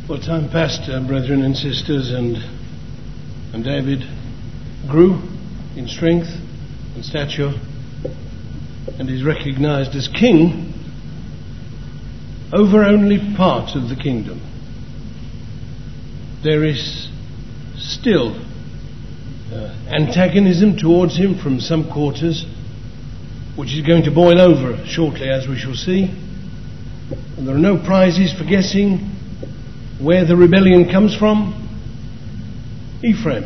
Well, time passed, brethren and sisters, and David grew in strength and stature and is recognized as king over only part of the kingdom. There is still antagonism towards him from some quarters, which is going to boil over shortly, as we shall see. And there are no prizes for guessing where the rebellion comes from. Ephraim.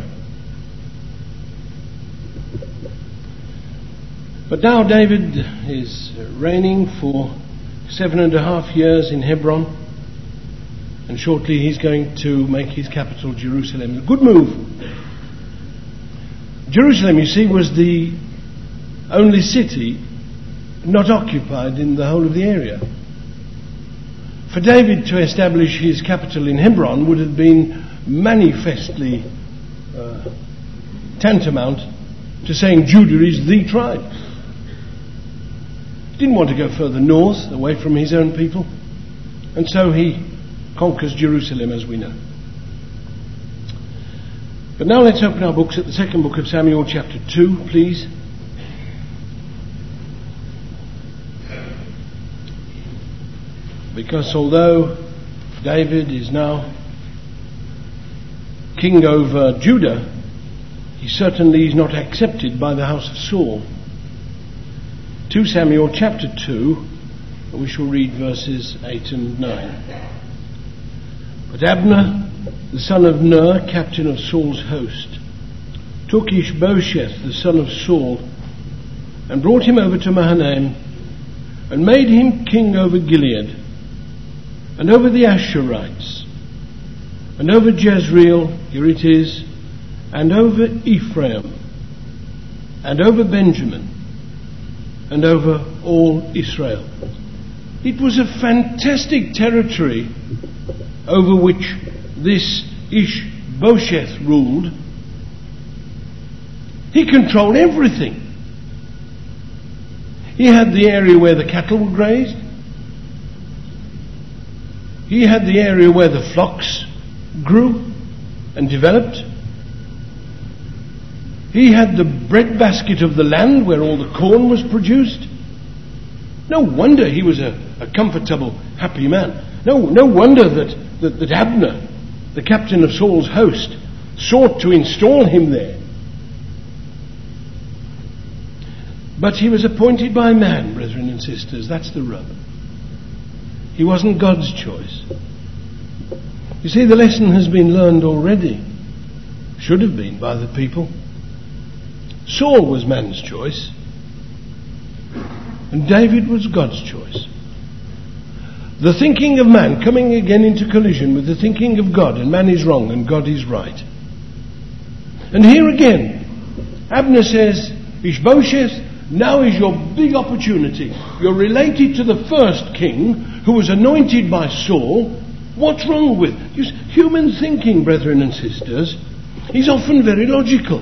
But now David is reigning for 7.5 years in Hebron, and shortly he's going to make his capital Jerusalem. A good move. Jerusalem, you see, was the only city not occupied in the whole of the area. For David to establish his capital in Hebron would have been manifestly tantamount to saying Judah is the tribe. He didn't want to go further north, away from his own people, and so he conquers Jerusalem, as we know. But now let's open our books at the second book of Samuel, chapter 2, please. Because although David is now king over Judah, he certainly is not accepted by the house of Saul. 2 Samuel chapter 2, we shall read verses 8 and 9. But Abner, the son of Ner, captain of Saul's host, took Ishbosheth, the son of Saul, and brought him over to Mahanaim, and made him king over Gilead, and over the Asherites, and over Jezreel, here it is, and over Ephraim, and over Benjamin, and over all Israel. It was a fantastic territory over which this Ishbosheth ruled. He controlled everything. He had the area where the cattle were grazed. He had the area where the flocks grew and developed. He had the breadbasket of the land where all the corn was produced. No wonder he was a comfortable, happy man. No wonder that Abner, the captain of Saul's host, sought to install him there. But he was appointed by man, brethren and sisters. That's the rub. He wasn't God's choice. You see, the lesson has been learned already. Should have been by the people. Saul was man's choice, and David was God's choice. The thinking of man coming again into collision with the thinking of God, and man is wrong and God is right. And here again, Abner says, Ishbosheth, now is your big opportunity. You're related to the first king who was anointed by Saul. What's wrong with you? Human thinking, brethren and sisters, is often very logical.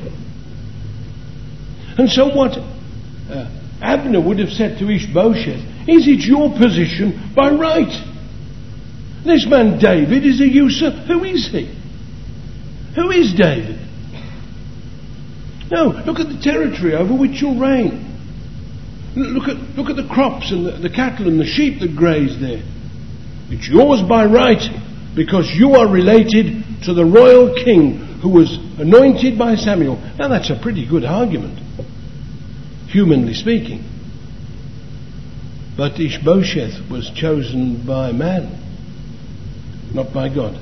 And so what Abner would have said to Ishbosheth is, it's your position by right. This man David is a usurper. Who is he? Who is David? No, look at the territory over which you'll reign. Look at the crops and the cattle and the sheep that graze there. It's yours by right because you are related to the royal king who was anointed by Samuel. Now that's a pretty good argument, humanly speaking. But Ishbosheth was chosen by man, not by God.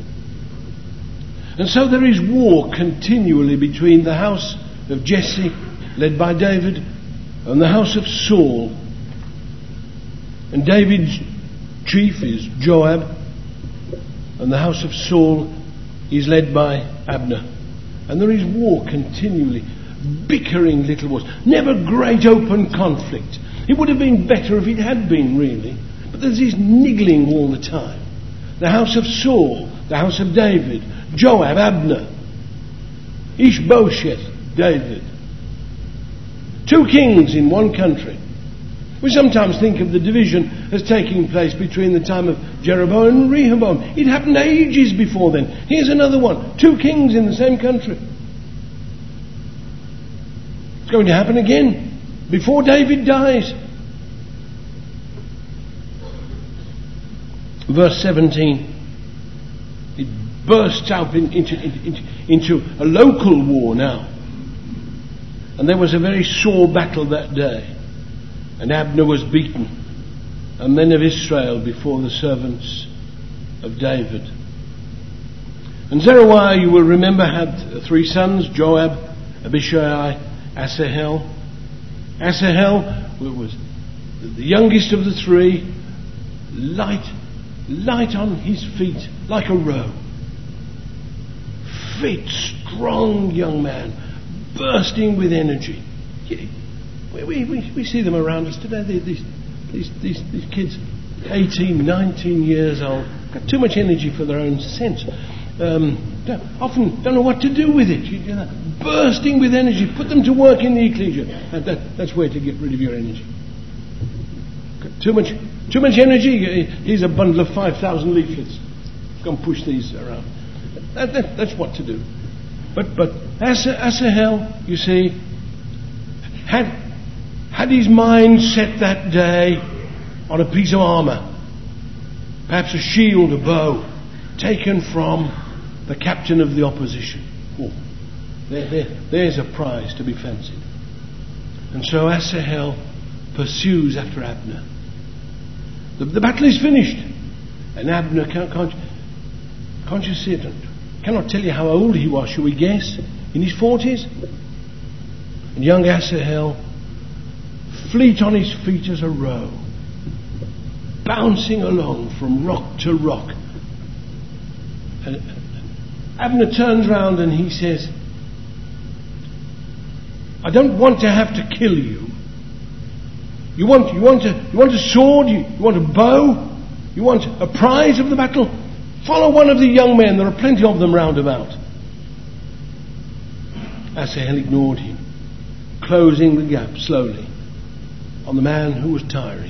And so there is war continually between the house of Jesse, led by David, and the house of Saul. And David's chief is Joab, and the house of Saul is led by Abner. And there is war continually, bickering little wars. Never great open conflict. It would have been better if it had been, really. But there's this niggling all the time. The house of Saul, the house of David, Joab, Abner, Ishbosheth, David. Two kings in one country. We sometimes think of the division as taking place between the time of Jeroboam and Rehoboam. It happened ages before then. Here's another one. 2 kings in the same country. It's going to happen again before David dies. Verse 17. It bursts out into a local war now. And there was a very sore battle that day. And Abner was beaten, and men of Israel before the servants of David. And Zeruiah, you will remember, had 3 sons, Joab, Abishai, Asahel. Asahel was the youngest of the 3, light on his feet, like a roe. Fit, strong young man, bursting with energy. We see them around us today. These kids, 18, 19 years old, got too much energy for their own sense. Often don't know what to do with it. Bursting with energy. Put them to work in the ecclesia. That's where to get rid of your energy. Got too much energy. Here's a bundle of 5,000 leaflets. Go and push these around. That's what to do. But Asahel, you see, had his mind set that day on a piece of armour, perhaps a shield, a bow, taken from the captain of the opposition. Oh, there's a prize to be fancied. And so Asahel pursues after Abner. The battle is finished, and Abner can't you see it? Cannot tell you how old he was. Shall we guess? In his 40s. And young Asahel, fleet on his feet as a roe, bouncing along from rock to rock. And Abner turns round and he says, I don't want to have to kill you. You want a sword? You want a bow? You want a prize of the battle? Follow one of the young men. There are plenty of them round about. Asahel ignored him, closing the gap slowly on the man who was tiring.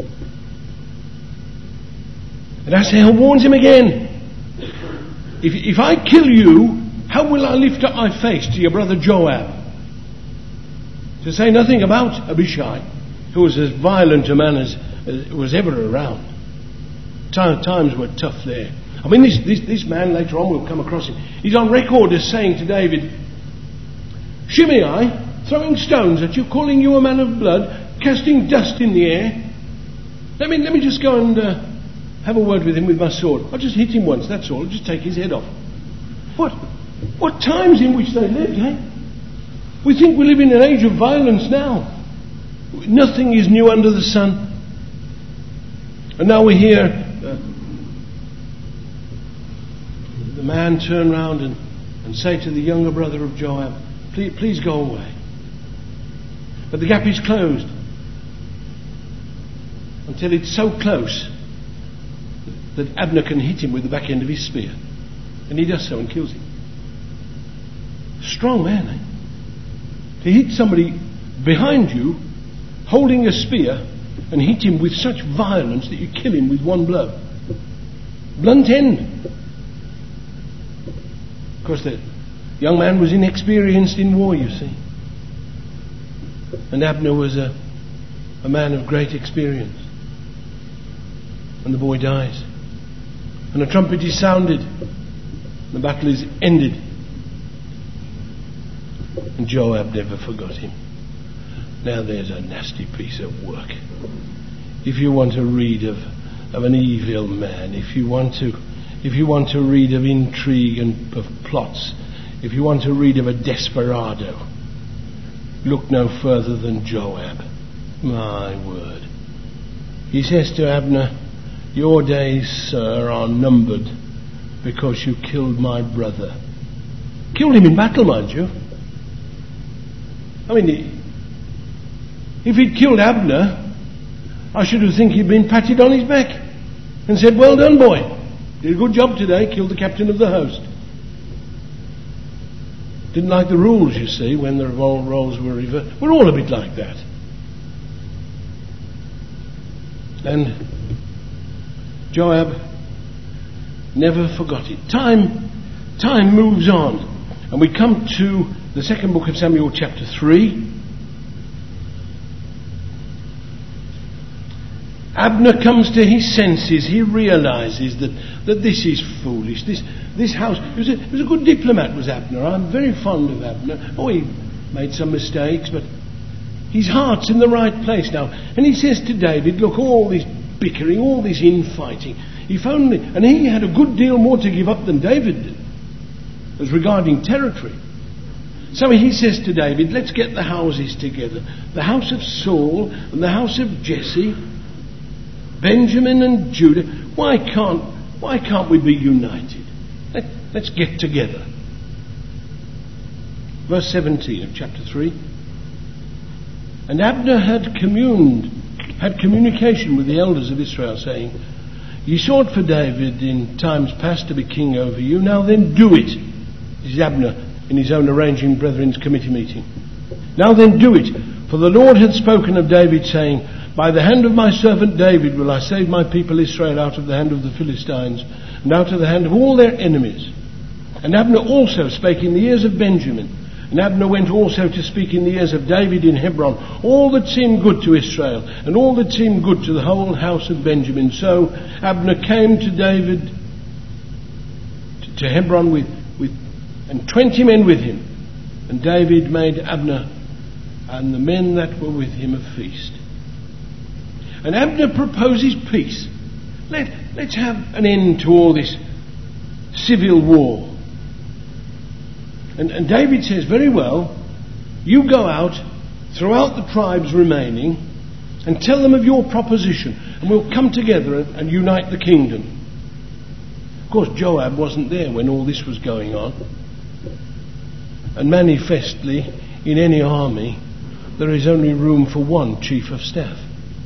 And Asahel warns him again. If I kill you, how will I lift up my face to your brother Joab? To say nothing about Abishai, who was as violent a man as was ever around. Times were tough there. I mean, this man, later on we'll come across him, he's on record as saying to David, Shimei, throwing stones at you, calling you a man of blood, casting dust in the air. Let me just go and have a word with him with my sword. I'll just hit him once, that's all. I'll just take his head off. What times in which they lived, eh? We think we live in an age of violence now. Nothing is new under the sun. And now we hear the man turn round and say to the younger brother of Joab, please go away. But the gap is closed until it's so close that Abner can hit him with the back end of his spear. And he does so and kills him. Strong man, eh? To hit somebody behind you holding a spear and hit him with such violence that you kill him with one blow. Blunt end. Of course, the young man was inexperienced in war, you see. And Abner was a man of great experience. And the boy dies. And a trumpet is sounded. The battle is ended. And Joab never forgot him. Now there's a nasty piece of work. If you want to read of an evil man, if you want to read of intrigue and of plots, if you want to read of a desperado, look no further than Joab. My word. He says to Abner, your days, sir, are numbered because you killed my brother. Killed him in battle, mind you. I mean, if he'd killed Abner, I should have think he'd been patted on his back and said, well done, boy. Did a good job today, killed the captain of the host. Didn't like the rules, you see, when the roles were reversed. We're all a bit like that. And Joab never forgot it. Time moves on, and we come to the second book of Samuel, chapter 3. Abner comes to his senses. He realizes that this is foolish. This house... He was a good diplomat, was Abner. I'm very fond of Abner. Oh, he made some mistakes, but his heart's in the right place now. And he says to David, look, all this bickering, all this infighting, if only... And he had a good deal more to give up than David did, as regarding territory. So he says to David, let's get the houses together. The house of Saul and the house of Jesse, Benjamin and Judah. Why can't we be united? Let's get together. Verse 17 of chapter 3. And Abner had communication with the elders of Israel, saying, ye sought for David in times past to be king over you. Now then do it. This is Abner in his own arranging brethren's committee meeting. Now then do it. For the Lord had spoken of David, saying, by the hand of my servant David will I save my people Israel out of the hand of the Philistines, and out of the hand of all their enemies. And Abner also spake in the ears of Benjamin. And Abner went also to speak in the ears of David in Hebron, all that seemed good to Israel, and all that seemed good to the whole house of Benjamin. So Abner came to David, to Hebron and 20 men with him. And David made Abner and the men that were with him a feast. And Abner proposes peace. Let's have an end to all this civil war. And David says, very well, you go out throughout the tribes remaining and tell them of your proposition, and we'll come together and unite the kingdom. Of course, Joab wasn't there when all this was going on. And manifestly, in any army, there is only room for one chief of staff.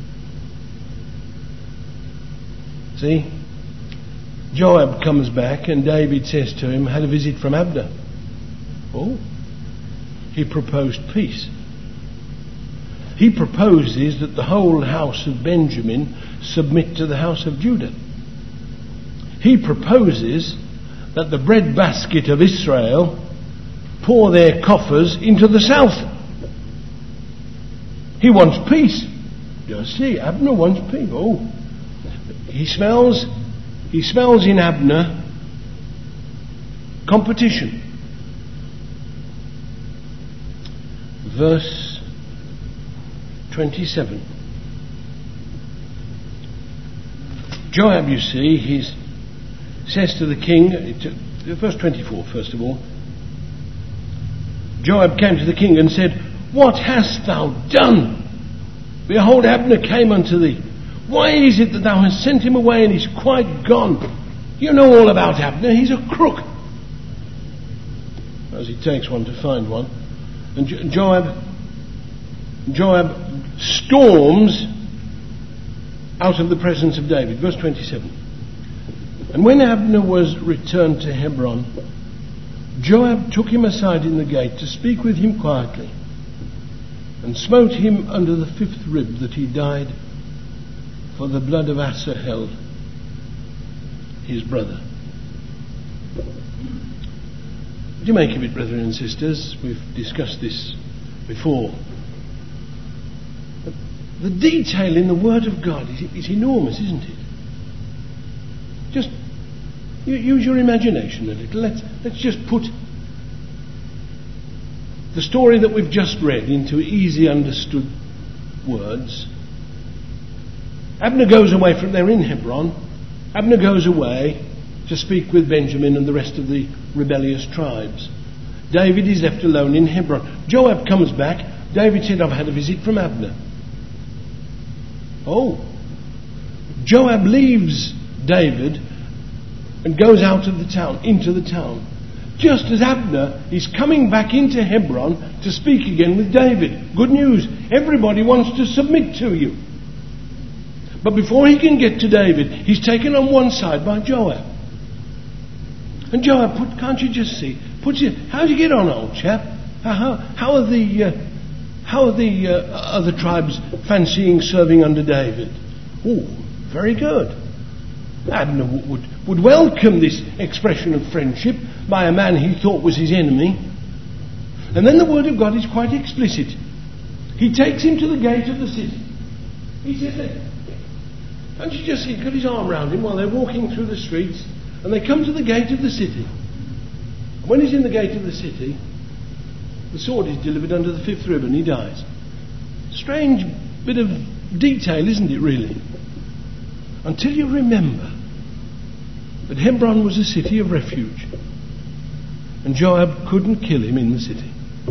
See? Joab comes back and David says to him, had a visit from Abner. Oh, he proposed peace. He proposes that the whole house of Benjamin submit to the house of Judah. He proposes that the breadbasket of Israel pour their coffers into the south. He wants peace. Does he? Abner wants peace. Oh, he smells in Abner competition. Verse 27. Joab, you see, he says to the king, verse 24 first of all, Joab came to the king and said, what hast thou done? Behold, Abner came unto thee. Why is it that thou hast sent him away and he's quite gone? You know all about Abner, he's a crook. As he takes one to find one. And Joab storms out of the presence of David. Verse 27. And when Abner was returned to Hebron, Joab took him aside in the gate to speak with him quietly, and smote him under the 5th rib, that he died for the blood of Asahel, his brother. What do you make of it, brethren and sisters? We've discussed this before. But the detail in the Word of God is enormous, isn't it? Just use your imagination a little. Let's just put the story that we've just read into easy understood words. Abner goes away from there in Hebron. Abner goes away to speak with Benjamin and the rest of the rebellious tribes. David is left alone in Hebron. Joab comes back. David said, I've had a visit from Abner. Oh. Joab leaves David and goes out of the town, into the town, just as Abner is coming back into Hebron to speak again with David. Good news. Everybody wants to submit to you. But before he can get to David, he's taken on one side by Joab. And Joab, can't you just see? How do you get on, old chap? How are the other tribes fancying serving under David? Oh, very good. Abner would welcome this expression of friendship by a man he thought was his enemy. And then the word of God is quite explicit. He takes him to the gate of the city. He says, don't you just see, he's got his arm round him while they're walking through the streets, and they come to the gate of the city. When he's in the gate of the city, the sword is delivered under the fifth ribbon. He dies. Strange bit of detail, isn't it, really? Until you remember that Hebron was a city of refuge, and Joab couldn't kill him in the city.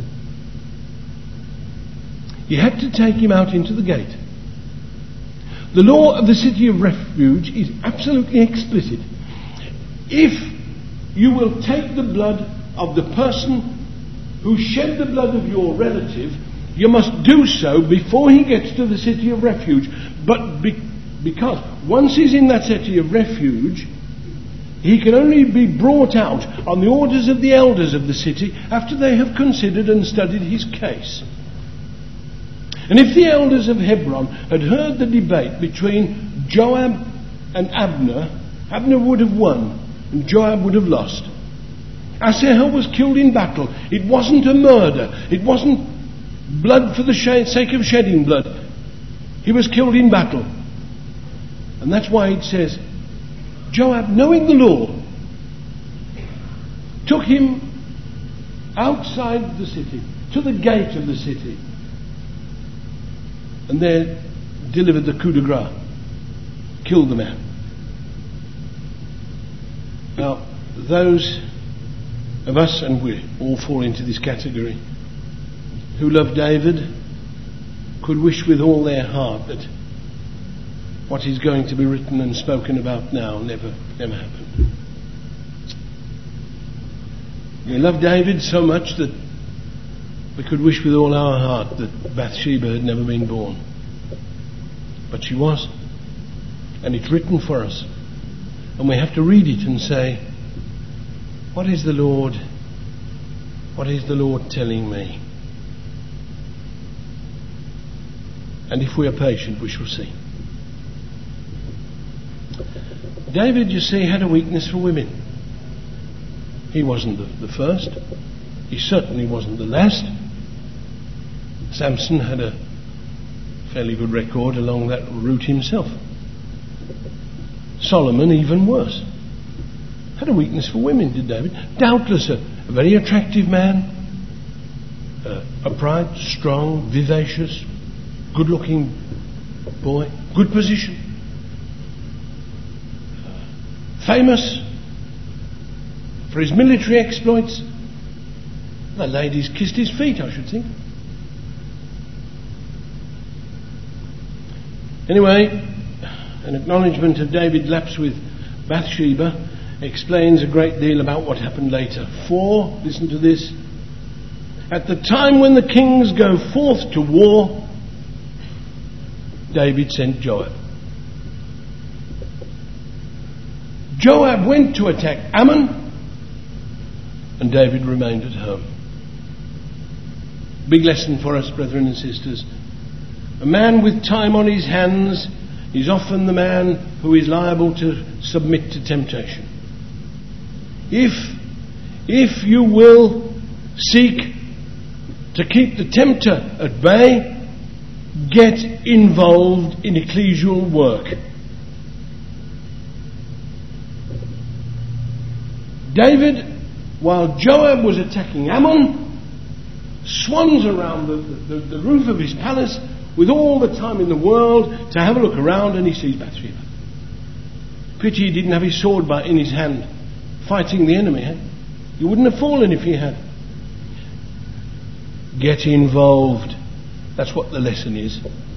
He had to take him out into the gate. The law of the city of refuge is absolutely explicit. If you will take the blood of the person who shed the blood of your relative, you must do so before he gets to the city of refuge. But because once he's in that city of refuge, he can only be brought out on the orders of the elders of the city after they have considered and studied his case. And if the elders of Hebron had heard the debate between Joab and Abner, Abner would have won and Joab would have lost. Asahel was killed in battle. It wasn't a murder. It wasn't blood for the sake of shedding blood. He was killed in battle. And that's why it says, Joab, knowing the law, took him outside the city, to the gate of the city, and there delivered the coup de grace, killed the man. Now, those of us, and we all fall into this category, who love David, could wish with all their heart that what is going to be written and spoken about now never happened. We love David so much that we could wish with all our heart that Bathsheba had never been born. But she was. And it's written for us. And we have to read it and say, what is the Lord telling me? And if we are patient, we shall see. David, you see, had a weakness for women. He wasn't the first. He certainly wasn't the last. Samson had a fairly good record along that route himself. Solomon, even worse. Had a weakness for women, did David. Doubtless a very attractive man. Upright, strong, vivacious, good-looking boy. Good position. Famous for his military exploits. The ladies kissed his feet, I should think. Anyway, an acknowledgement of David's lapse with Bathsheba explains a great deal about what happened later. For, listen to this, at the time when the kings go forth to war, David sent Joab. Joab went to attack Ammon, and David remained at home. Big lesson for us, brethren and sisters. A man with time on his hands is often the man who is liable to submit to temptation. If you will seek to keep the tempter at bay, get involved in ecclesial work. David, while Joab was attacking Ammon, swans around the roof of his palace with all the time in the world to have a look around, and he sees Bathsheba. Pity he didn't have his sword in his hand fighting the enemy. He wouldn't have fallen if he had. Get involved. That's what the lesson is.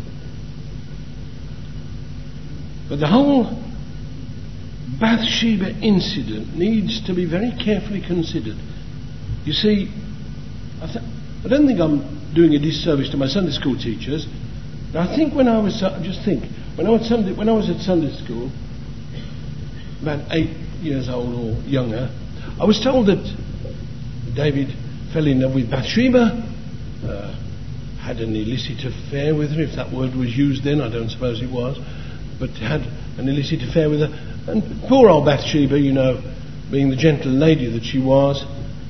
But the whole Bathsheba incident needs to be very carefully considered. You see, I don't think I'm doing a disservice to my Sunday school teachers. I think when I was at Sunday school, about 8 years old or younger, I was told that David fell in love with Bathsheba, had an illicit affair with her, if that word was used then, I don't suppose it was. but had an illicit affair with her. And poor old Bathsheba, being the gentle lady that she was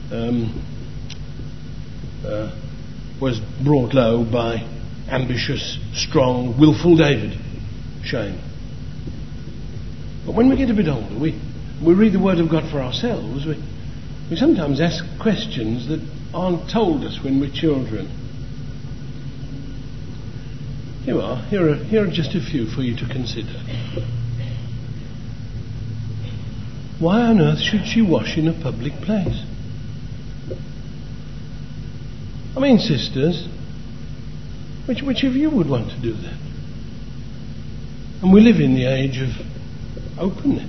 brought low by ambitious, strong, willful David. Shame. But when we get a bit older, we read the Word of God for ourselves. We sometimes ask questions that aren't told us when we're children. Here are just a few for you to consider. Why on earth should she wash in a public place? I mean, sisters, which of you would want to do that? And we live in the age of openness.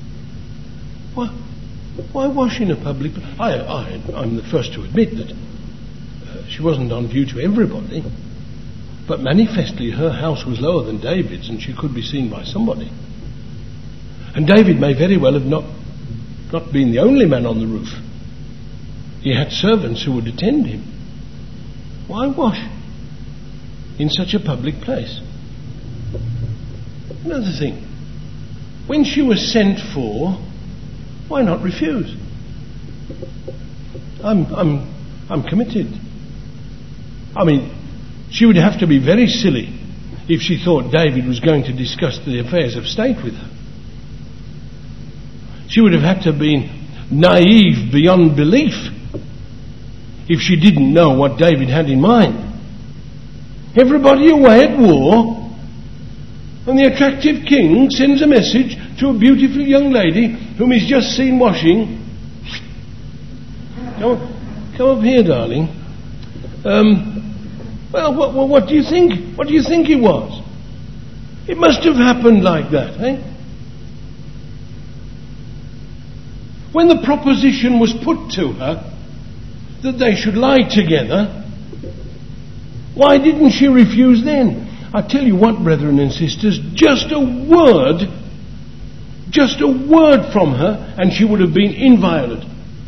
Why wash in a public place? I'm the first to admit that she wasn't on view to everybody, but manifestly her house was lower than David's and she could be seen by somebody. And David may very well have not been the only man on the roof. He had servants who would attend him. Why wash in such a public place? Another thing, when she was sent for, why not refuse? I'm committed. I mean, she would have to be very silly if she thought David was going to discuss the affairs of state with her. She would have had to have been naive beyond belief if she didn't know what David had in mind. Everybody away at war, and the attractive king sends a message to a beautiful young lady whom he's just seen washing. Come up here, darling. Well, what do you think? What do you think it was? It must have happened like that, eh? When the proposition was put to her that they should lie together, why didn't she refuse then? I tell you what, brethren and sisters, just a word from her and she would have been inviolate.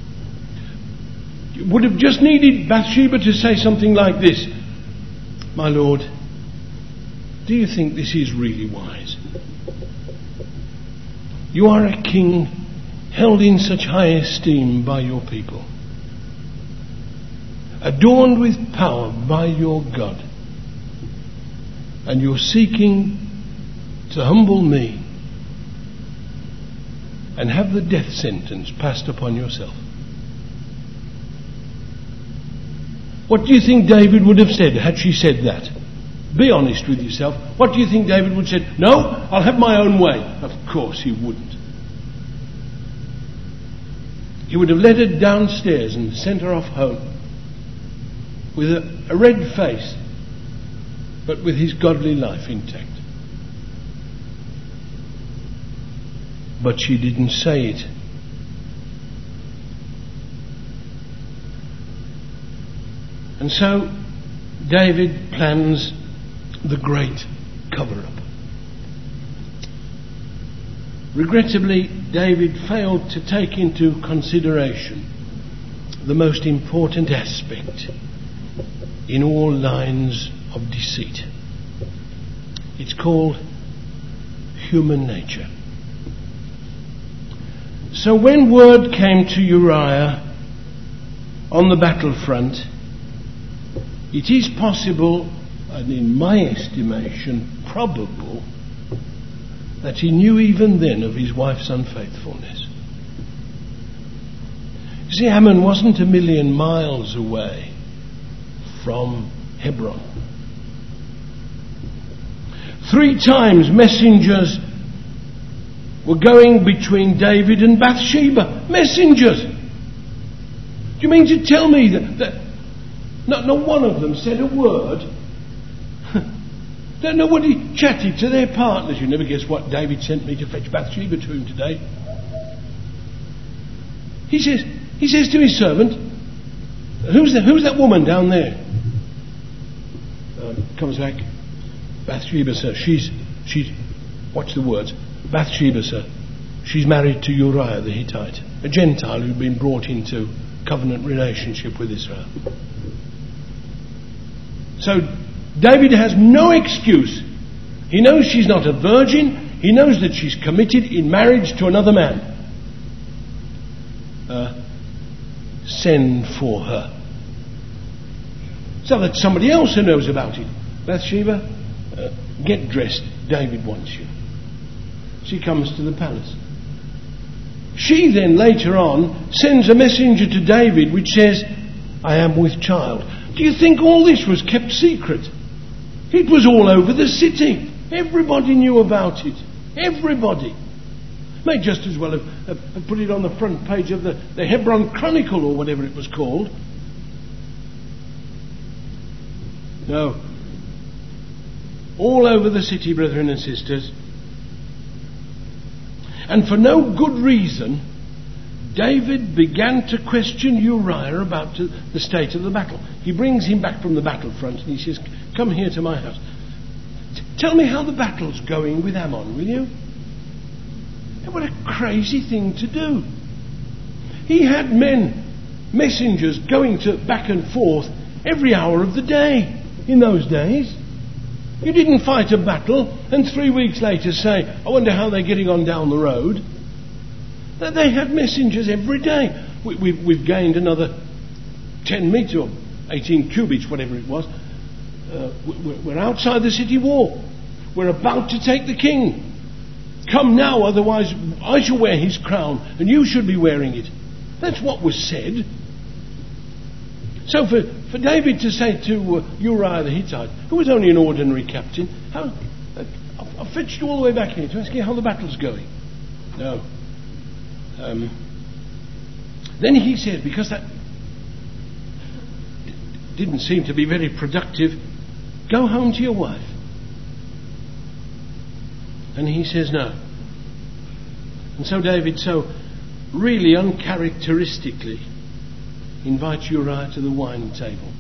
It would have just needed Bathsheba to say something like this: "My Lord, do you think this is really wise? You are a king held in such high esteem by your people, adorned with power by your God, and you're seeking to humble me and have the death sentence passed upon yourself. What do you think David would have said had she said that? Be honest with yourself. What do you think David would have said? No, I'll have my own way. Of course he wouldn't. He would have led her downstairs and sent her off home with a red face, but with his godly life intact. But she didn't say it. And so David plans the great cover-up. Regrettably, David failed to take into consideration the most important aspect in all lines of deceit. It's called human nature. So when word came to Uriah on the battlefront, it is possible, and in my estimation probable, that he knew even then of his wife's unfaithfulness. You see, Ammon wasn't a million miles away from Hebron. 3 times messengers were going between David and Bathsheba. Messengers! Do you mean to tell me that not one of them said a word? That nobody chatted to their partners? You never guess what David sent me to fetch Bathsheba to him today. He says to his servant, who's that woman down there? Comes back, Bathsheba, sir. She's watch the words. Bathsheba, sir. She's married to Uriah the Hittite, a Gentile who'd been brought into covenant relationship with Israel. So David has no excuse. He knows she's not a virgin. He knows that she's committed in marriage to another man. Send for her, so that somebody else who knows about it. Bathsheba, get dressed. David wants you. She comes to the palace. She then later on sends a messenger to David which says, I am with child. Do you think all this was kept secret? It was all over the city. Everybody knew about it. Everybody. May just as well have put it on the front page of the Hebron Chronicle or whatever it was called. No. All over the city, brethren and sisters. And for no good reason, David began to question Uriah about the state of the battle. He brings him back from the battlefront and he says, come here to my house. Tell me how the battle's going with Ammon, will you? What a crazy thing to do. He had messengers going back and forth every hour of the day in those days. You didn't fight a battle and 3 weeks later say, I wonder how they're getting on down the road. They had messengers every day. We've gained another 10 meters or 18 cubits, whatever it was. We're outside the city wall. We're about to take the king. Come now, otherwise I shall wear his crown and you should be wearing it. That's what was said. So for David to say to Uriah the Hittite, who was only an ordinary captain, I've fetched you all the way back here to ask you how the battle's going. No. Then he said, because that didn't seem to be very productive, go home to your wife. And he says no. And so David really uncharacteristically invites Uriah to the wine table.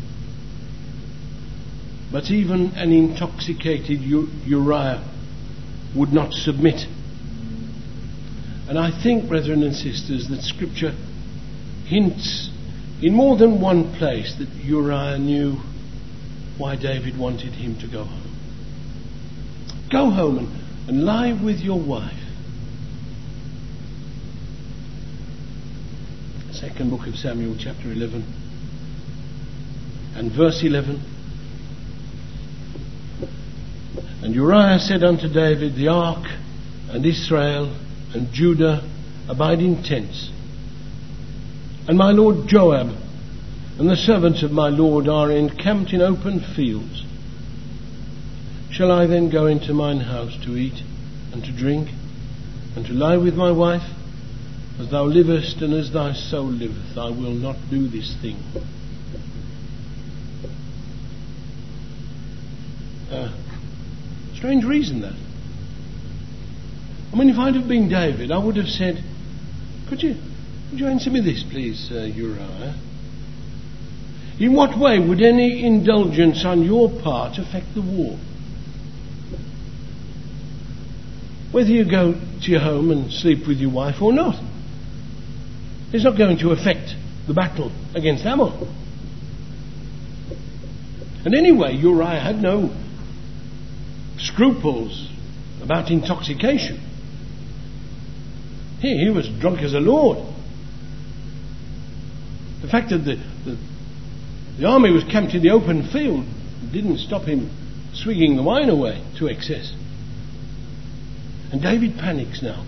But even an intoxicated Uriah would not submit. And I think, brethren and sisters, that Scripture hints in more than one place that Uriah knew why David wanted him to go home. Go home and lie with your wife. Second book of Samuel, chapter 11 and verse 11. And Uriah said unto David, the ark and Israel and Judah abide in tents, and my lord Joab and the servants of my lord are encamped in open fields. Shall I then go into mine house to eat and to drink and to lie with my wife? As thou livest and as thy soul liveth, I will not do this thing. Strange reason that. I mean, if I'd have been David, I would have said, Could you answer me this, please, Uriah? In what way would any indulgence on your part affect the war? Whether you go to your home and sleep with your wife or not, it's not going to affect the battle against Ammon. And anyway, Uriah had no scruples about intoxication. He was drunk as a lord. The fact that the army was camped in the open field didn't stop him swigging the wine away to excess. And David panics now.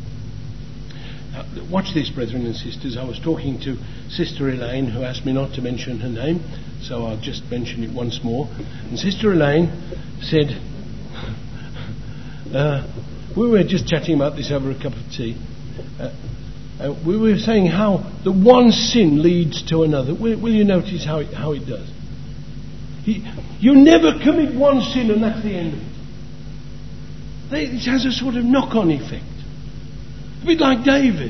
Watch this, brethren and sisters. I was talking to Sister Elaine, who asked me not to mention her name, so I'll just mention it once more. And Sister Elaine said, we were just chatting about this over a cup of tea. We were saying how the one sin leads to another. Will you notice how it does? You never commit one sin and that's the end of it. It has a sort of knock-on effect. A bit like David.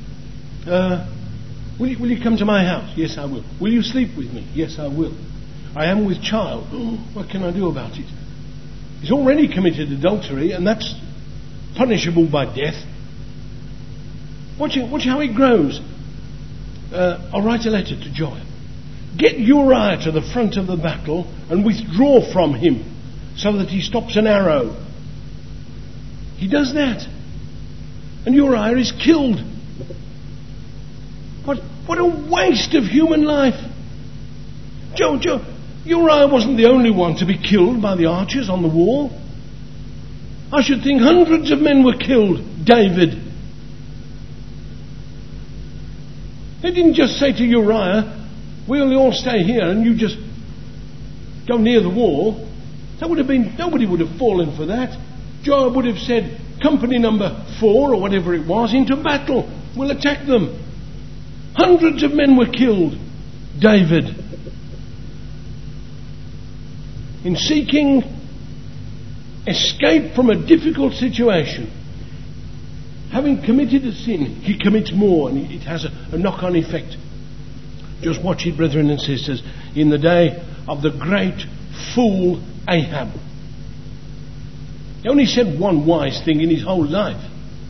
Will you come to my house? Yes, I will. Will you sleep with me? Yes, I will. I am with child. What can I do about it? He's already committed adultery, and that's punishable by death. Watch how it grows. I'll write a letter to Joab. Get Uriah to the front of the battle and withdraw from him so that he stops an arrow He does that. And Uriah is killed. What a waste of human life. Uriah wasn't the only one to be killed by the archers on the wall. I should think hundreds of men were killed. David. They didn't just say to Uriah, we'll all stay here and you just go near the wall. Nobody would have fallen for that. Joab would have said, company number 4 or whatever it was, into battle. We'll attack them. Hundreds of men were killed. David, in seeking escape from a difficult situation, having committed a sin, he commits more, and it has a knock-on effect. Just watch it, brethren and sisters, in the day of the great fool Ahab. He only said one wise thing in his whole life.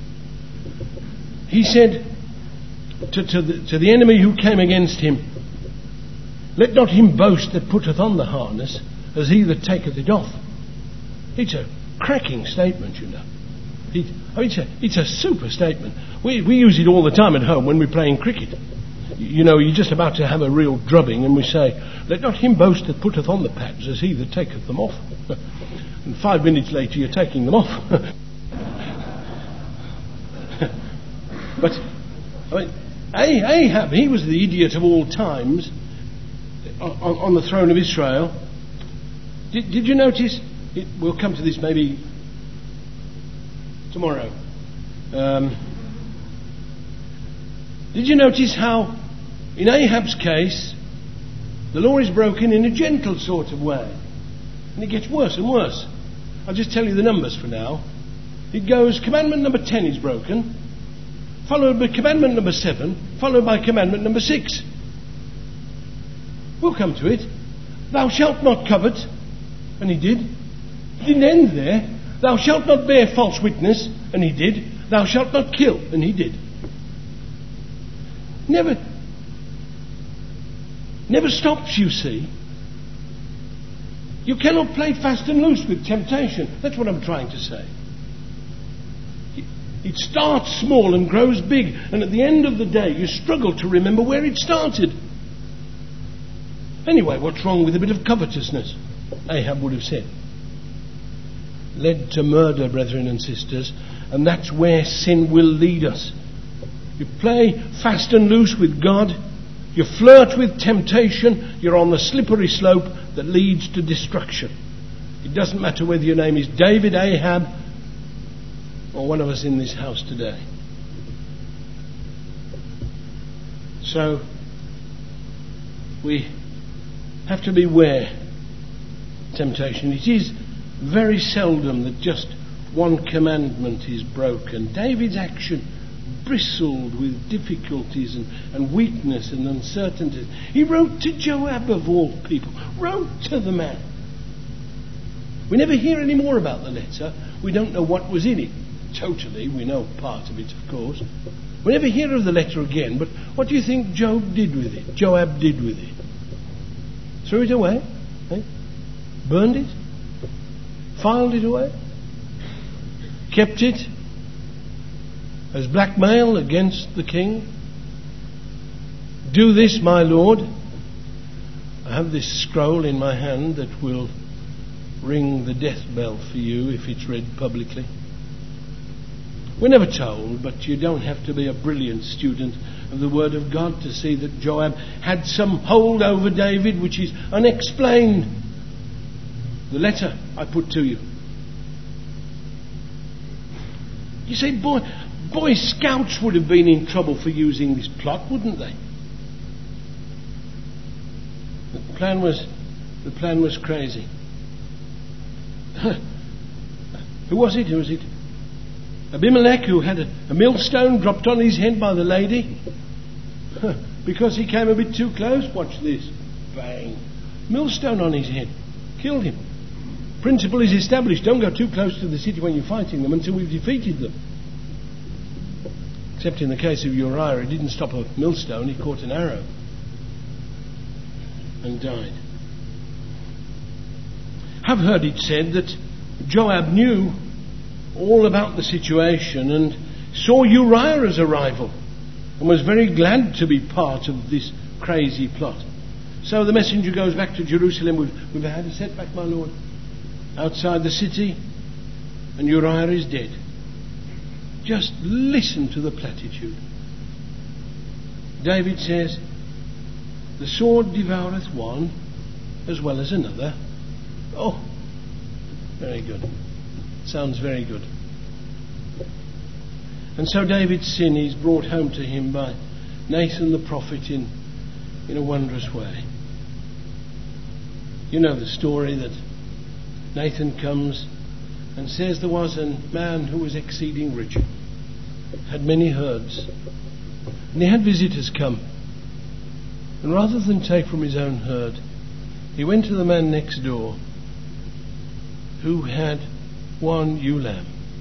He said to the enemy who came against him, let not him boast that putteth on the harness, as he that taketh it off. It's a cracking statement, you know. It's a super statement. We use it all the time at home when we're playing cricket. You know, you're just about to have a real drubbing, and we say, let not him boast that putteth on the pads, as he that taketh them off. And 5 minutes later, you're taking them off. But Ahab, he was the idiot of all times on the throne of Israel. Did you notice? We'll come to this maybe tomorrow. Did you notice how, in Ahab's case, the law is broken in a gentle sort of way, and it gets worse and worse? I'll just tell you the numbers for now. It goes, commandment number 10 is broken, followed by commandment number 7, followed by commandment number 6. We'll come to it. Thou shalt not covet, and he did. It didn't end there. Thou shalt not bear false witness, and he did. Thou shalt not kill, and he did. Never stops, you see. You cannot play fast and loose with temptation. That's what I'm trying to say. It starts small and grows big, and at the end of the day you struggle to remember where it started. Anyway, what's wrong with a bit of covetousness? Ahab would have said. Led to murder, brethren and sisters, and that's where sin will lead us. You play fast and loose with God, you flirt with temptation, you're on the slippery slope that leads to destruction. It doesn't matter whether your name is David, Ahab, or one of us in this house today. So, we have to beware temptation. It is very seldom that just one commandment is broken. David's action bristled with difficulties and weakness and uncertainty. He wrote to Joab, of all people, wrote to the man. We never hear any more about the letter. We don't know what was in it totally. We know part of it, of course. We never hear of the letter again, but what do you think Joab did with it? Threw it away? Burned it? Filed it away? Kept it as blackmail against the king? Do this, my lord. I have this scroll in my hand that will ring the death bell for you if it's read publicly. We're never told, but you don't have to be a brilliant student of the Word of God to see that Joab had some hold over David which is unexplained. The letter I put to you. You say, Boy Scouts would have been in trouble for using this plot, wouldn't they? The plan was crazy. Who was it? Abimelech, who had a millstone dropped on his head by the lady because he came a bit too close. Watch this. Bang. Millstone on his head. Killed him. Principle is established. Don't go too close to the city when you're fighting them until we've defeated them. Except in the case of Uriah, he didn't stop a millstone. He caught an arrow and died. I've heard it said that Joab knew all about the situation and saw Uriah as a rival and was very glad to be part of this crazy plot. So the messenger goes back to Jerusalem. We've had a setback, my lord, outside the city, and Uriah is dead. Just listen to the platitude. David says, the sword devoureth one as well as another. Oh, very good. Sounds very good. And so David's sin is brought home to him by Nathan the prophet in a wondrous way. You know the story that Nathan comes and says there was a man who was exceeding rich, had many herds, and he had visitors come. And rather than take from his own herd, he went to the man next door who had one ewe lamb.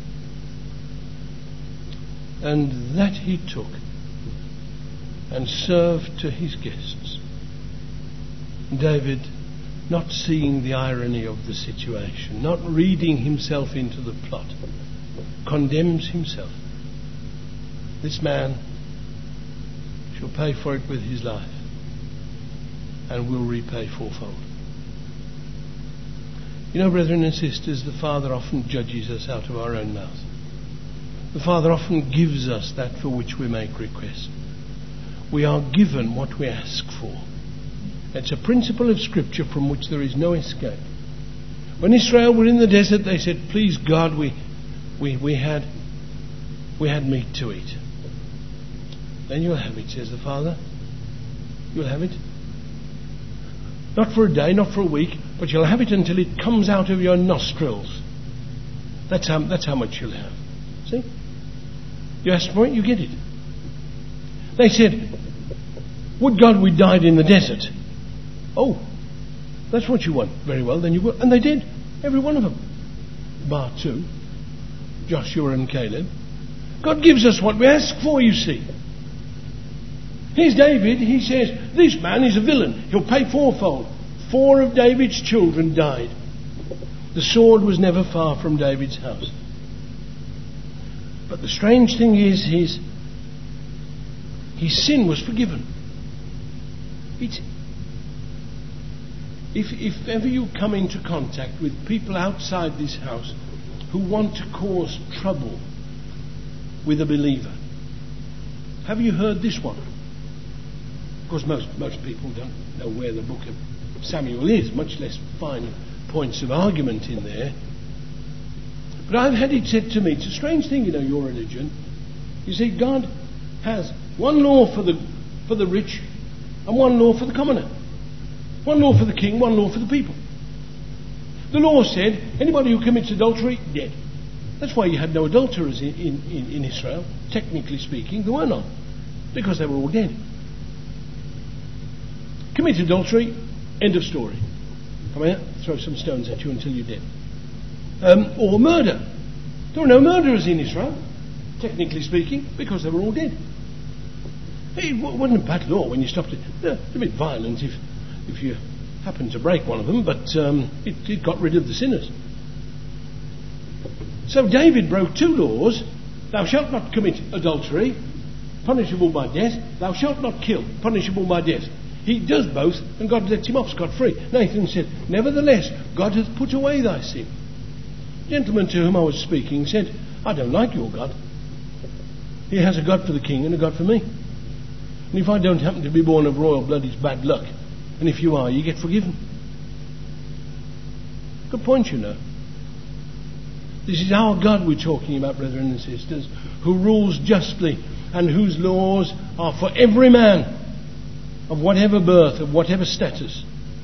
And that he took and served to his guests. David, not seeing the irony of the situation, not reading himself into the plot, condemns himself. This man shall pay for it with his life and will repay fourfold. You know, brethren and sisters, the Father often judges us out of our own mouth. The Father often gives us that for which we make request. We are given what we ask for. It's a principle of Scripture from which there is no escape. When Israel were in the desert, they said, please God, we had meat to eat. Then you'll have it, says the Father. You'll have it. Not for a day, not for a week, but you'll have it until it comes out of your nostrils. That's how much you'll have. See? You ask for it, you get it. They said, would God we died in the desert. Oh, that's what you want. Very well, then you will. And they did. Every one of them. Bar two. Joshua and Caleb. God gives us what we ask for, you see. Here's David. He says, this man is a villain. He'll pay fourfold. 4 of David's children died. The sword was never far from David's house. But the strange thing is, his sin was forgiven. If ever you come into contact with people outside this house who want to cause trouble with a believer, have you heard this one? Of course, most people don't know where the book of Samuel is, much less find points of argument in there. But I've had it said to me, it's a strange thing, your religion. You see, God has one law for the rich and one law for the commoner. One law for the king, one law for the people. The law said, anybody who commits adultery, dead. That's why you had no adulterers in Israel. Technically speaking, there were none, because they were all dead. Commit adultery, end of story. Come here, throw some stones at you until you're dead. Or murder. There were no murderers in Israel, technically speaking, because they were all dead. It wasn't a bad law when you stopped it. They're a bit violent if you happened to break one of them, but it got rid of the sinners. So David broke 2 laws. Thou shalt not commit adultery, punishable by death. Thou shalt not kill, punishable by death. He does both, and God lets him off scot-free. Nathan said, nevertheless, God hath put away thy sin. The gentleman to whom I was speaking said, I don't like your God. He has a God for the king and a God for me. And if I don't happen to be born of royal blood, it's bad luck. And if you are, you get forgiven. Good point, This is our God we're talking about, brethren and sisters, who rules justly and whose laws are for every man, of whatever birth, of whatever status.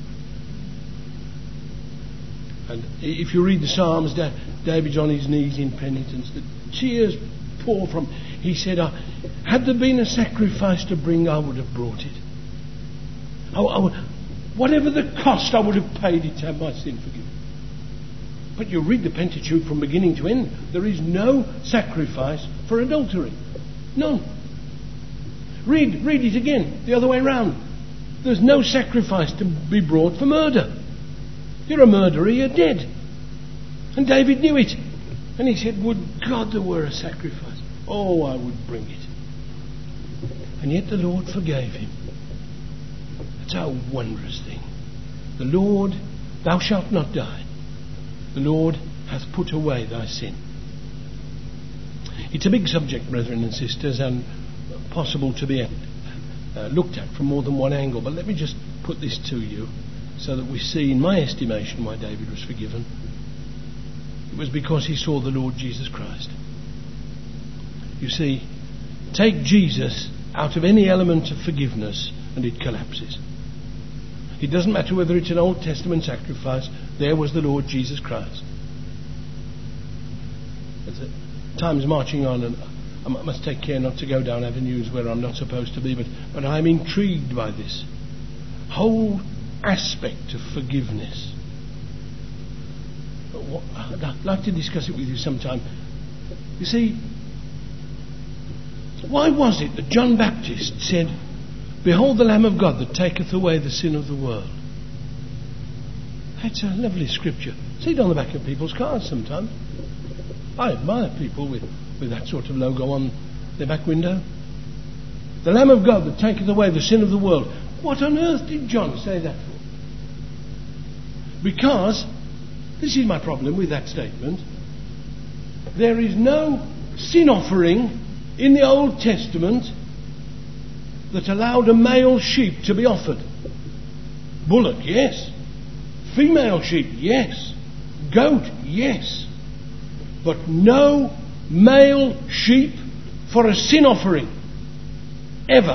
And if you read the Psalms, David's on his knees in penitence. The tears pour from. He said, had there been a sacrifice to bring, I would have brought it. Whatever the cost, I would have paid it to have my sin forgiven. But you read the Pentateuch from beginning to end. There is no sacrifice for adultery. None. Read it again, the other way round. There's no sacrifice to be brought for murder. You're a murderer, you're dead. And David knew it. And he said, would God there were a sacrifice. Oh, I would bring it. And yet the Lord forgave him. That's a wondrous thing. The Lord, thou shalt not die. The Lord hath put away thy sin. It's a big subject, brethren and sisters, and possible to be looked at from more than one angle. But let me just put this to you so that we see, in my estimation, why David was forgiven. It was because he saw the Lord Jesus Christ. You see, take Jesus out of any element of forgiveness and it collapses. It doesn't matter whether it's an Old Testament sacrifice. There was the Lord Jesus Christ. Time's marching on, and I must take care not to go down avenues where I'm not supposed to be, but I'm intrigued by this whole aspect of forgiveness. I'd like to discuss it with you sometime. You see, why was it that John Baptist said, behold the Lamb of God that taketh away the sin of the world? That's a lovely scripture. See it on the back of people's cars sometimes. I admire people with that sort of logo on their back window. The Lamb of God that taketh away the sin of the world. What on earth did John say that for? Because, this is my problem with that statement, there is no sin offering in the Old Testament that allowed a male sheep to be offered. Bullock, yes. Female sheep, yes. Goat, yes. But no male sheep for a sin offering. Ever.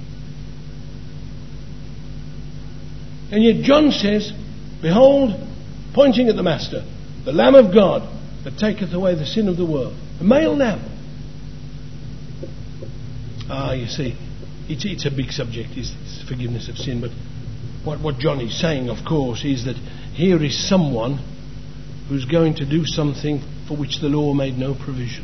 And yet John says, behold, pointing at the Master, the Lamb of God that taketh away the sin of the world. A male lamb. You see, it's a big subject, it's forgiveness of sin, but what John is saying, of course, is that here is someone who's going to do something for which the law made no provision.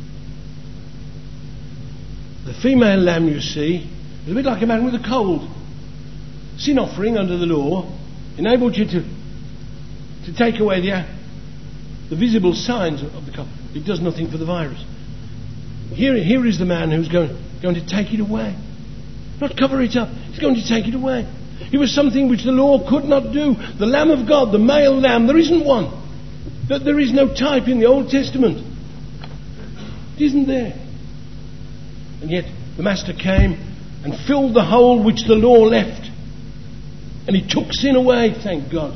The female lamb, you see, is a bit like a man with a cold. Sin offering under the law enabled you to take away the visible signs of the cold. It does nothing for the virus. Here is the man who's going to take it away. Not cover it up. He's going to take it away. It was something which the law could not do. The Lamb of God, the male lamb, there isn't one. There is no type in the Old Testament. It isn't there. And yet the Master came and filled the hole which the law left. And he took sin away, thank God.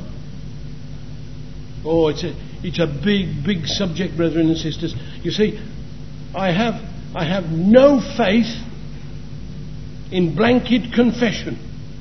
Oh, it's a big, big subject, brethren and sisters. You see, I have no faith in blanket confession.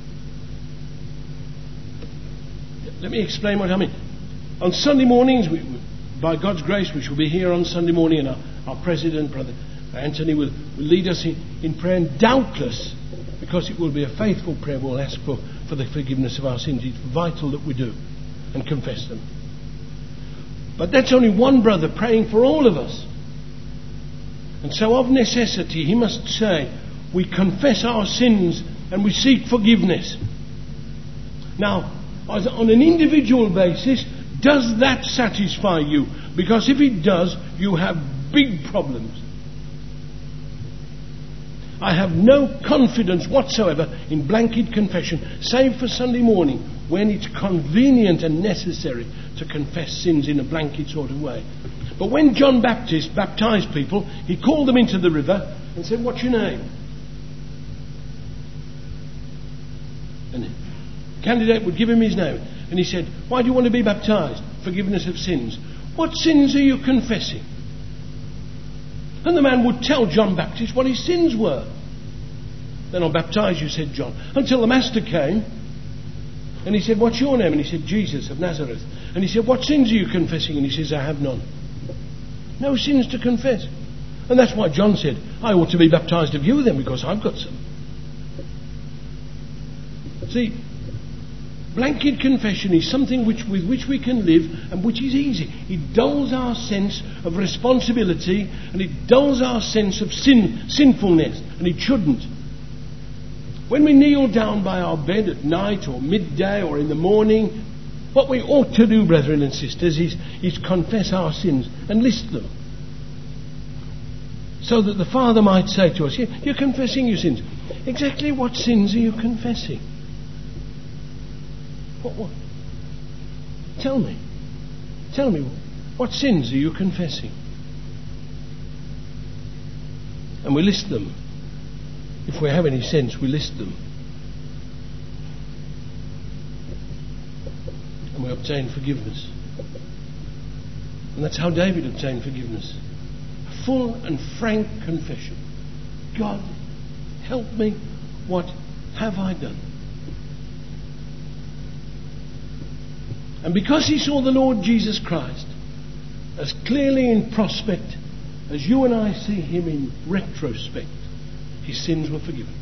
Let me explain what I mean. On Sunday mornings, by God's grace, we shall be here on Sunday morning, and our President, Brother Anthony, will lead us in prayer, and doubtless, because it will be a faithful prayer, we'll ask for the forgiveness of our sins. It's vital that we do and confess them. But that's only one brother praying for all of us. And so of necessity, he must say, we confess our sins and we seek forgiveness. Now, on an individual basis, does that satisfy you? Because if it does, you have big problems. I have no confidence whatsoever in blanket confession, save for Sunday morning, when it's convenient and necessary to confess sins in a blanket sort of way. But when John Baptist baptized people, he called them into the river and said, what's your name? And the candidate would give him his name. And he said, why do you want to be baptized? Forgiveness of sins. What sins are you confessing? And the man would tell John Baptist what his sins were. Then I'll baptize you, said John. Until the Master came and he said, what's your name? And he said, Jesus of Nazareth. And he said, what sins are you confessing? And he says, I have none. No sins to confess. And that's why John said, I ought to be baptized of you then, because I've got some. See, blanket confession is something with which we can live and which is easy. It dulls our sense of responsibility and it dulls our sense of sinfulness, and it shouldn't. When we kneel down by our bed at night or midday or in the morning What we ought to do, brethren and sisters, is confess our sins and list them. So that the Father might say to us, you're confessing your sins. Exactly what sins are you confessing? What? Tell me. Tell me, what sins are you confessing? And we list them. If we have any sense, we list them. And we obtain forgiveness. And that's how David obtained forgiveness. A full and frank confession. God, help me. What have I done? And because he saw the Lord Jesus Christ as clearly in prospect as you and I see him in retrospect, his sins were forgiven.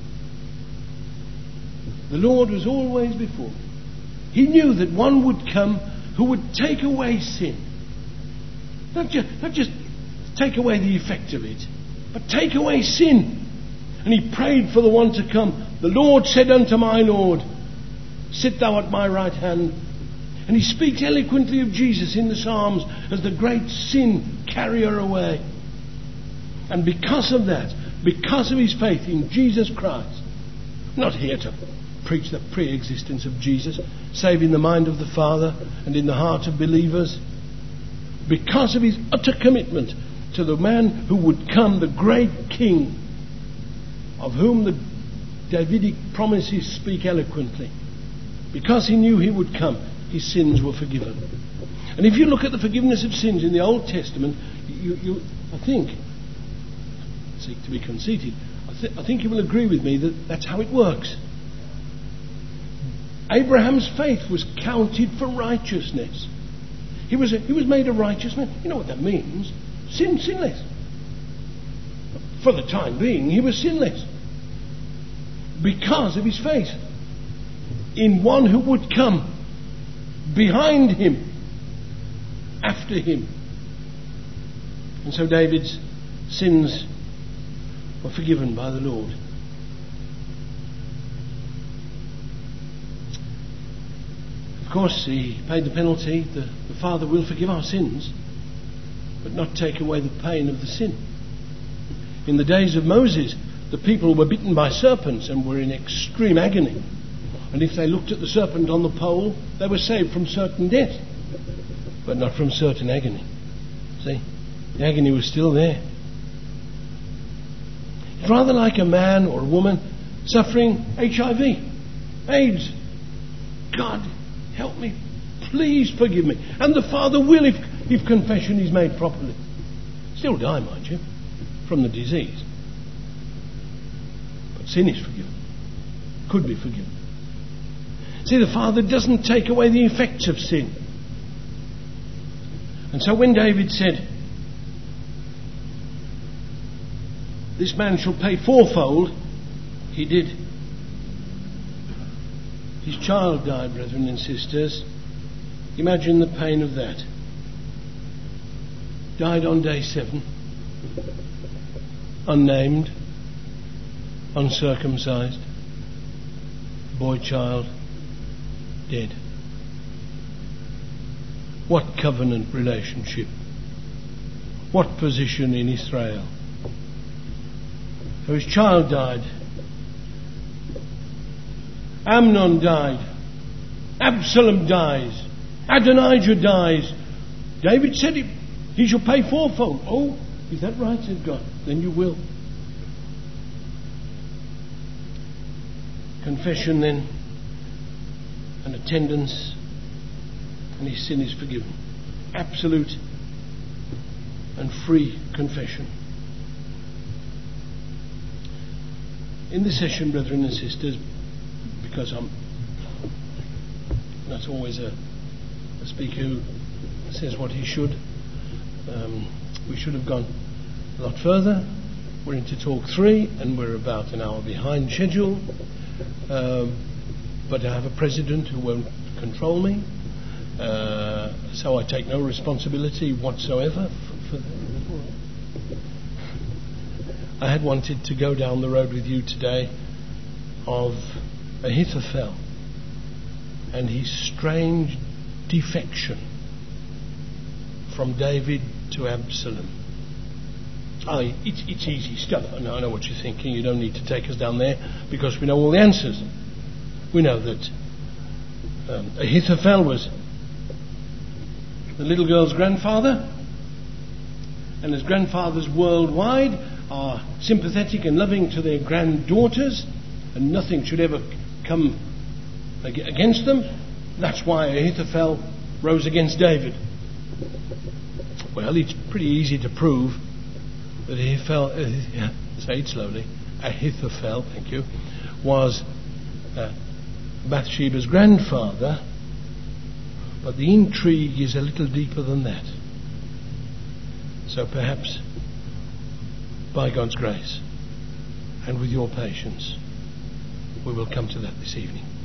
The Lord was always before him. He knew that one would come who would take away sin. Not just take away the effect of it, but take away sin. And he prayed for the one to come. The Lord said unto my Lord, sit thou at my right hand. And he speaks eloquently of Jesus in the Psalms as the great sin carrier away. And because of that, because of his faith in Jesus Christ, not here to preach the pre-existence of Jesus, save in the mind of the Father and in the heart of believers, because of his utter commitment to the man who would come, the great King, of whom the Davidic promises speak eloquently, because he knew he would come, his sins were forgiven. And if you look at the forgiveness of sins in the Old Testament, I think, seek to be conceited, I think you will agree with me that that's how it works. Abraham's faith was counted for righteousness. He was made a righteous man. You know what that means? Sinless. For the time being, he was sinless. Because of his faith in one who would come behind him, after him. And so David's sins were forgiven by the Lord. Of course, he paid the penalty. The Father will forgive our sins, but not take away the pain of the sin. In the days of Moses, the people were bitten by serpents and were in extreme agony. And if they looked at the serpent on the pole, they were saved from certain death, but not from certain agony. See, the agony was still there. It's rather like a man or a woman suffering HIV, AIDS. God, help me. Please forgive me. And the Father will if confession is made properly. Still die, mind you, from the disease. But sin is forgiven. Could be forgiven. See, the Father doesn't take away the effects of sin. And so when David said, this man shall pay fourfold, he did. His child died, brethren and sisters. Imagine the pain of that. Died on day 7. Unnamed. Uncircumcised. Boy child. Dead. What covenant relationship? What position in Israel? So his child died. Amnon died. Absalom dies. Adonijah dies. David said he shall pay fourfold. Oh, is that right? Said God. Then you will. Confession then, and attendance, and his sin is forgiven. Absolute and free confession. In this session, brethren and sisters, because I'm not always a speaker who says what he should, we should have gone a lot further. We're into talk 3 and we're about an hour behind schedule, but I have a president who won't control me, so I take no responsibility whatsoever for that. I had wanted to go down the road with you today of Ahithophel and his strange defection from David to Absalom. It's easy stuff. I know what you're thinking. You don't need to take us down there because we know all the answers. We know that Ahithophel was the little girl's grandfather, and as grandfathers worldwide are sympathetic and loving to their granddaughters, and nothing should ever come against them. That's why Ahithophel rose against David. Well, it's pretty easy to prove that say it slowly, Ahithophel, thank you, was Bathsheba's grandfather, but the intrigue is a little deeper than that. So perhaps, by God's grace and with your patience, we will come to that this evening.